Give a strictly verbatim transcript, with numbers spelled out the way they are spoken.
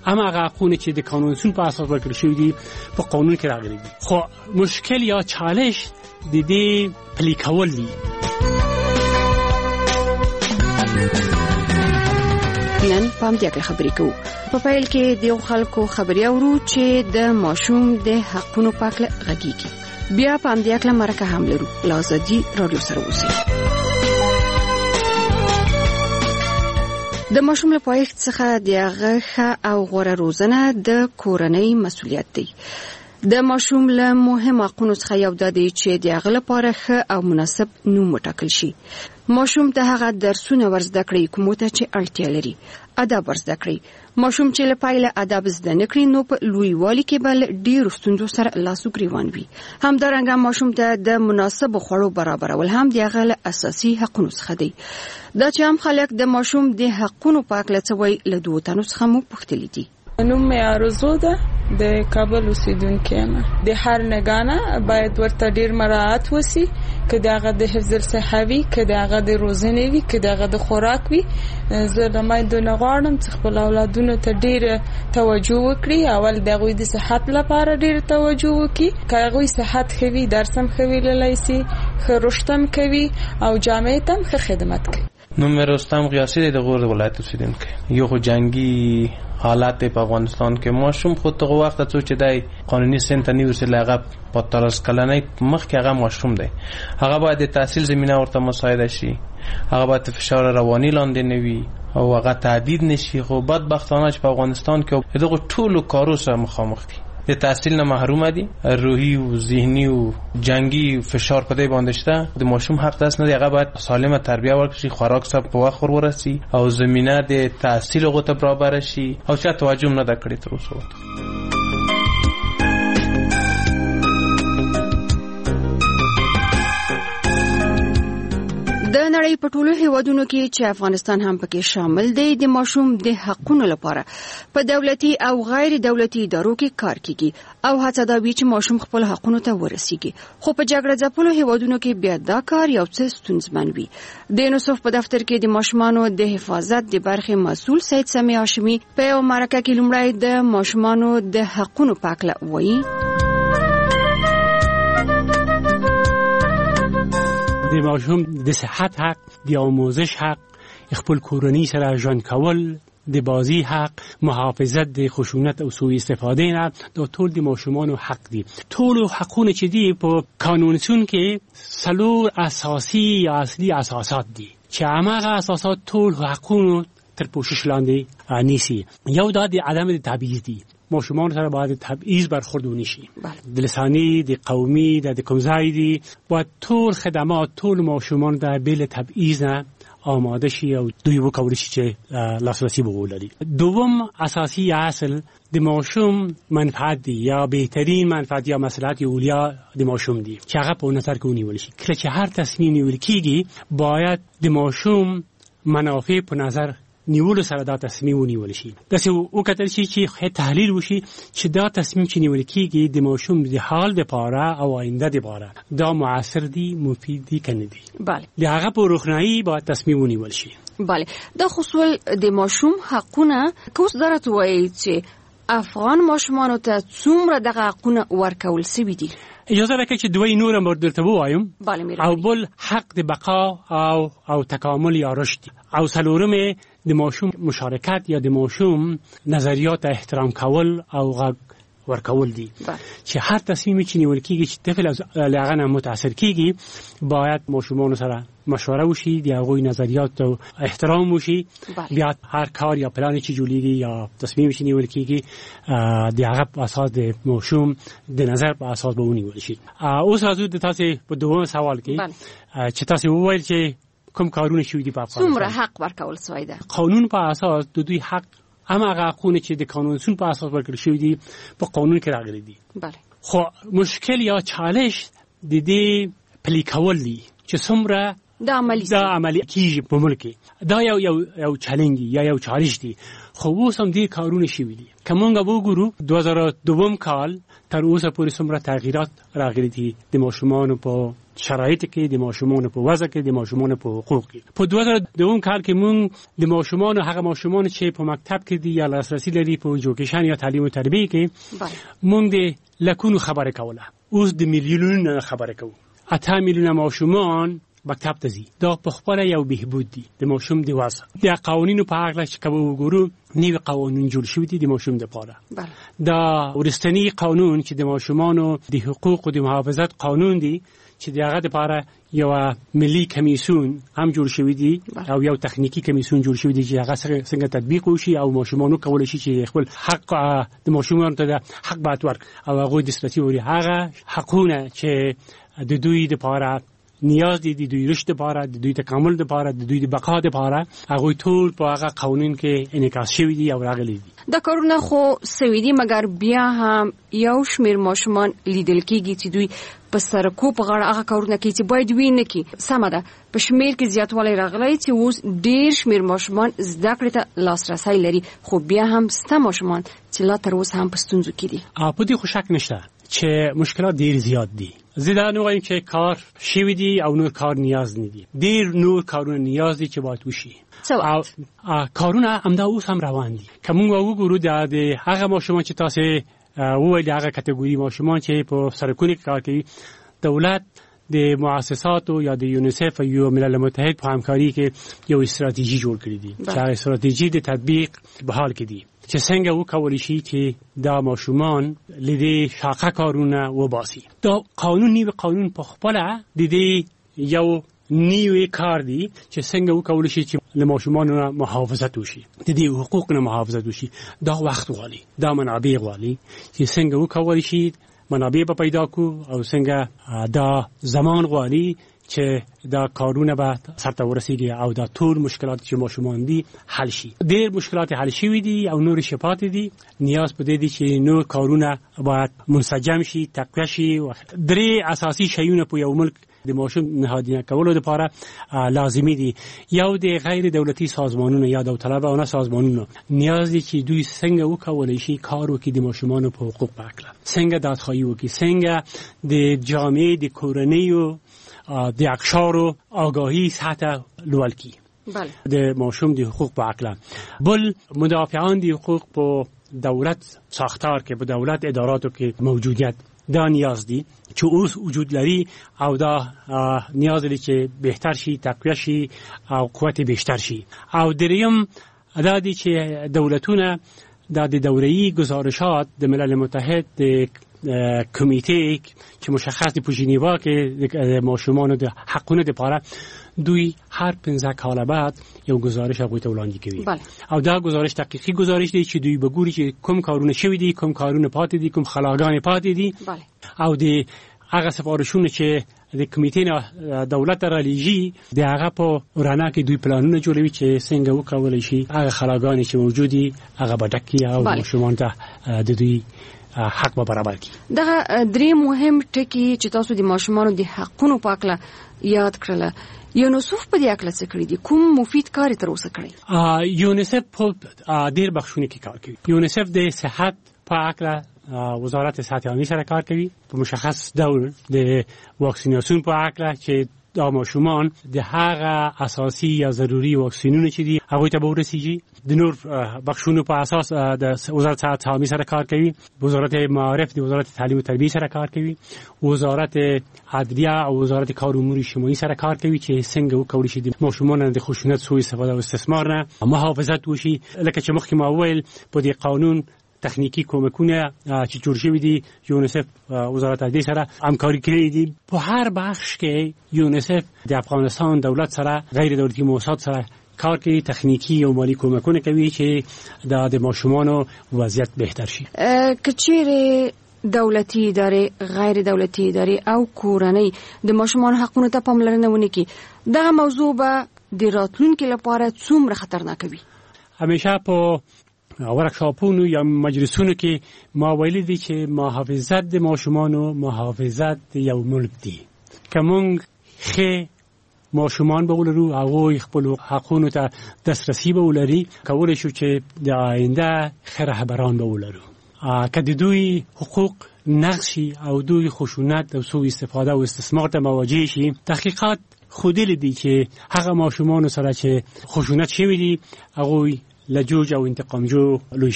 اما هغه حقونه چې د قانون اصول په اساس ورکړل شوی دي په قانون کې راغلي دي. خو مشکل یا چالش د دې پلي کول دي. نن پام دې کې خبرې کوو. په پیل کې د خلکو خبري اورو چې د ماشوم د حقونو په اړه غږیږي. بیا پام دې کې مرکه هم لرو. لازدي رادیو سره اوسئ. د ماشوم له پایښت څخه د هغه او غوړه روزنه د کورنۍ مسؤلیت دی. د ماشوم له مهم حقونو څخه یو د دې چې د هغه لپاره ښه او مناسب نوم وټاکل شي. ماشوم ته هغه درسونه ورزده کړئ کومه ته چې اړتیا لري. ادب ورزده کړئ. ماشوم چې له پایله ادب زده نه کړي نو په لویوالي کې بل ډیر ستونزو سره لاس وګریوان وي. همدارنګه ماشوم ته د مناسب خوړو برابرول هم د هغه اساسي حقونو څخه دی. دا چې هم خلک د ماشوم د حقونو په اړه څه وایي له دوه تنو څخه مو پوښتلي دي. نوم مې آرزو ده، د کابل اوسیدونکې یم. د هر نگانه باید ورته ډیر مراعات وسی که دغه د حفظ الصحه وي، که دغه د روزنې وي، که دغه د خوراک وي. زه د مایندونو غواړم چې خپل اولادونو ته ډیر توجه وکړي. اول دغه د صحت لپاره ډیر توجه وکړي. که هغه صحت خوي درسم خوي لایسي خرشتم کوي او جامعه تم ښه خدمت کوي. نوم مې رستم قیاسی د غور ولایت اوسیدونکی. یو خو جنگي حالات په افغانستان کې ماشوم خود ته وخت ته چې دای قانوني سن ته نیوسه لغه په ترس کلنۍ مخ کې هغه ماشوم دی. هغه باید د تحصیل زمينه ورته مساعده شي. هغه باید فشار رواني لاندې نه وي او هغه تعدید نشي. خو بدبختانه چې په افغانستان کې دغه ټولو کارو سره مخامخ دي. د تحصیل نه محروم دي. روحي او ذهني او جنگي فشار په دې باندې شته. د ماشوم حق داس نه دی. هغه باید سالمه تربیه ورکړي، خوراک سره په وخت ورسي او زمينه د تحصیل غوته برابر شي او چې توجه نه دا کړی تر اوسه. د نړۍ په ټولو هیوادونو کې چې افغانستان هم پکې شامل دی د ماشوم د حقونو لپاره په دولتي او غیر دولتي ادارو کې کار کیږي او هڅه دا وي چې ماشوم خپل حقونو ته ورسیږي. خو په جګړه ځپلو هیوادونو کې بیا دا کار یو څه ستونزمن وي. د نوسف په دفتر کې د ماشومانو د حفاظت د برخې مسؤل سید سمی هاشمي په یو مرکه کې لومړی د ماشومانو د حقونو په اړه وایي. د ماشوم د صحت حق، د آموزش حق، خپل کورنۍ سره ژوند کول، د بازی حق، محافظت د خشونت او سوء استفاده نه، دا ټول د ماشومانو حق دي. ټول حقونه چې دي په قانونسون کې څلور اساسي یا اصلي اساسات دي چې هغه اساسات ټول حقونو تر پوښښ لاندې نیسي. یو دا د عدم تبعیض دي. ماشومان سره باید تبعیض برخورد ونشي. د لسانی، د قومي، د کومځای دي باید ټول خدمات ټول ماشومان د بل تبعیض نه آماده شي او دوی وکولای شي چې لاسرسی ولري. دوم اساسي اصل د ماشوم منفعت دی یا بهترین منفعت یا مصلحت اولیا د ماشوم دی چې هغه په نظر کې ونیول شي. کله چې هر تصمیم نیول کیږي باید د ماشوم منافع په نظر نیول سره دا تصمیم ونیول شي. داسې وکتل شي چې تحلیل وشي چې دا تصمیم چې نیول کیږي د ماشوم د حال لپاره او آینده لپاره دا موثر دی، مفید دی کنه دی. بله. د هغه په روښنايي باید تصمیم ونیول شي. بله. دا خصوص د ماشوم حقونه کوس درته وایي چې افغان ماشومانو ته څومره دغه حقونه ورکول سوي دي. اجازه راکړئ چې دوی نور هم درته ووایم. او بل حق د بقا او او تکامل یا رشد او څلورم د ماشوم مشارکت یا د ماشوم نظریات احترام کول او غږ ورکول دي. چې هر تصمیمی چې نیول کیږي چې طفل از هغه نه متاثر کیږي باید ماشومان سره مشوره وشي، د هغوی نظریات او احترام وشي. بیا هر کار یا پلان چې جوړیږي یا تصمیمی چې نیول کیږي د هغه په اساس د ماشوم د نظر په اساس به ونیول شي. اوس راځو د تاسو په دوه سوال کې چې تاسو وویل چې کوم کارونه شوي دي په افغانستان. څومره حق ورکول شوی دی؟ قانون په اساس د دوی حق اما هغه حقونه چې د قانون اصول په اساس ورکړل شوی دي په قانون کې راغلي دي. بله. خو مشکل یا چالش د دې پلي کول دي چې څومره دا عملی دا عملی کیږي په ملک دا یو یو یو چالش دی یا یو چالش دی خو اوس هم دې کارونه شوي دي که موږ وګورو دوه زره دوه کال تر اوسه پورې څومره تغییرات راغلي دي د ماشومانو په شرایط کې د ماشومانو په وضع کې د ماشومانو په حقوق کې په دوه زره دوه کال کې موږ د ماشومانو هغه ماشومان چې په مکتب کې دي یا لاسرسي لري په ایجوکیشن یا تعلیم او تربیه کې موږ د لکونو خبره کوله اوس د میلیونونو خبره کوو اته میلیونه ماشومان مکتب ته ځي دا په خپل یو بهبود دي د ماشوم د وضع د قوانینو په اړه چې کوم وګورو نوی قوانین جوړ شوي دي د ماشوم لپاره دا ورستنی قانون چې د ماشومانو د حقوق او د محافظت قانون دی چې دغه لپاره یو ملي کمیسیون هم جوړ شوی دی او یو تخنیکی کمیسیون جوړ شوی دی چې هغه څنګه تطبیق وشي او ماشومانو کولای شي چې خپل حق د ماشومانو ته حق بات ورک او هغه د استراتیژي هغه حقونه چې د دوی لپاره نیاز دي د دوی رشد لپاره د دوی تکامل لپاره د دوی د بقا لپاره هغه ټول په هغه قانون کې انعکاس شوی دی او راغلي دي دا کارونه خو سوي دي مګر بیا هم یو شمیر ماشومان لیدل کېږي چې دوی په سرکو په غاړه هغه کارونه کوي چې باید وي نه کی سمه ده په شمیر کې زیاتوالی راغلی چې اوس ډیر شمیر ماشومان زده کړې ته لاسرسی لري خو بیا هم سته ماشومان چې لا تر اوسه هم په ستونزو کې دي په دې خو شک نشته چې مشکلات ډیر زیات دي زیاده نو وایم چې کار شوی دی او نور کار نیاز نه دي ډیر نور کارونه نیاز دي چې باید وشي او کارونه همدا اوس هم روان دي کوم وګورو د هغه ماشومان چې تاسو وایي هغه کټګوري ماشومان چې په سرکونو کې کار کوي دولت د مؤسساتو یا د یونیسف او ملل متحد په همکاري کې یو استراتیژي جوړ کړې دي چې استراتیژي د تطبیق په حال کې دي چې څنګه وکولای شي چې دا ماشومان لیدي شاقه کارونه وباسي دا قانون نیو قانون په خپل د دې یو نیوی کار دی چې څنګه وکولای شي چې له ماشومانو محافظت وشي د دې حقوقو محافظت وشي دا وخت غواړي دا منابع غواړي چې څنګه وکولای شي منابع په پیدا کو او څنګه دا زمان غواړي چې دا کارونه به سرته ورسیږي او دا ټول مشکلات چې ماشومان دي حل شي ډېر مشکلات حل شوي دي او نور شفاف دي نیاز په دې دي چې نور کارونه باید منسجم شي تقویه شي درې اساسي شیونه په یو ملک د ماشوم نهادینه کولو لپاره لازمي دي یو د غیر دولتي سازمانونو یا داوطلبانه سازمانونو نیاز دي چې دوی څنګه وکولای شي کار وکړي د ماشومانو په حقوق په اړه څنګه دادخواهی وکړي څنګه د جامعې د کورنیو د اقشارو آگاهی سطح لوړ کی بله د ماشوم د حقوق په اړه بل مدافعان د حقوق په دولت ساختار کې په دولت اداراتو کې موجودیت دا نیاز دي چې اوس وجود لري او دا نیاز لري چې بهتر شي تقویه شي او قوت بیشتر شي او دریم دا دي چې دولتونه د دوره‌ای گزارشات د ملل متحد د کمیته چې مشخص دی په ژنیوا کې د ماشومانو د حقونو لپاره دوی هر پنځه کال بعد یو گزارش هغوی ته وړاندې کوي بله. او دا گزارش دقیقی گزارش دی چې دوی بګوري چې کوم کارونه شوي دي کوم کارونه پاتې دي کوم خلاګانې پاتې دي بله. او د هغه سفارشونه چې د کمیټې دولت را لیږي د هغه په رڼا کې دوی پلانونه جوړوي چې څنګه وکولای شي هغه خلاګانې چې موجودي هغه به ډک کړي او ماشومان ته د دوی حق به برابر کړي. دغه درې مهم ټکي چې تاسو د ماشومانو د حقونو په اړه یاد کړل یونیسف په دې اړه څه کړی دي کوم مفید کار تر اوسه کړی؟ یونیسف په ډیر بخښونه کې کار کوي. یونیسف د صحت په اړه وزارت صحت عامه سره کار کوي په مشخص ډول د واکسیناسیون په اړه چې دا ماشومان د هغه اساسي یا ضروري واکسینونه چې دي هغه ته به ورسیږي. د نور بخښونو په اساس د وزارت صحت عامه سره کار کوي. وزارت معارف د وزارت تعلیم او تربیه سره کار کوي. وزارت عدلیه او وزارت کار امور اجتماعي سره کار کوي چې څنګه وکړي چې د ماشومان د خشونت سوء استفاده او استثمار نه محافظت وشي. لکه چې مخکې ما ویل په دې قانون تخنیکی کومکونه چې جوړ شوي دي یونیسف وزارت عدلیه سره همکاري کړې دي. په هر بخش کې یونیسف د افغانستان دولت سره غیر دولتي مؤسسات سره کار کوي تخنیکی او مالی کومکونه کوي چې د ماشومانو وضعیت بهتر شي. کچېره دولتي ادارې غیر دولتي ادارې او کورنۍ د ماشومان حقونو ته پاملرنه ونه کوي دغه موضوع به د راتلونکي لپاره څومره خطرناک وي؟ همیشه په ورکشاپونو یا مجلسونو کې ما ویلي دي چې محافظت د ماشومانو محافظت یو ملک دی که مونږ ښه ماشومان به ولرو او خپل حقونو ته دسترسی به ولري کولای شو چې د آینده ښه رهبران به ولرو. که د دوی حقوق نقشي او دوی خشونت او سوء استفاده او استثمار ته مواجه شي، تحقیقات خودی دي چې هغه ماشومان سره چې خشونت شوی دي هغه لجوج او انتقامجو لوی